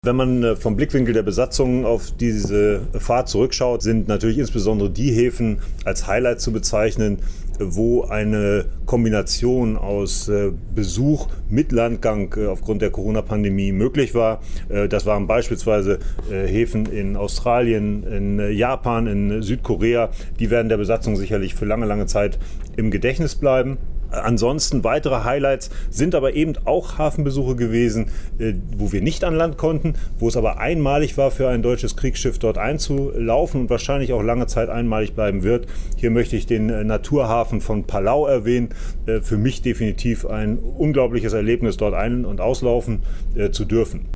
Wenn man vom Blickwinkel der Besatzung auf diese Fahrt zurückschaut, sind natürlich insbesondere die Häfen als Highlight zu bezeichnen, wo eine Kombination aus Besuch mit Landgang aufgrund der Corona-Pandemie möglich war. Das waren beispielsweise Häfen in Australien, in Japan, in Südkorea. Die werden der Besatzung sicherlich für lange, lange Zeit im Gedächtnis bleiben. Ansonsten weitere Highlights sind aber eben auch Hafenbesuche gewesen, wo wir nicht an Land konnten, wo es aber einmalig war für ein deutsches Kriegsschiff dort einzulaufen und wahrscheinlich auch lange Zeit einmalig bleiben wird. Hier möchte ich den Naturhafen von Palau erwähnen. Für mich definitiv ein unglaubliches Erlebnis, dort ein- und auslaufen zu dürfen.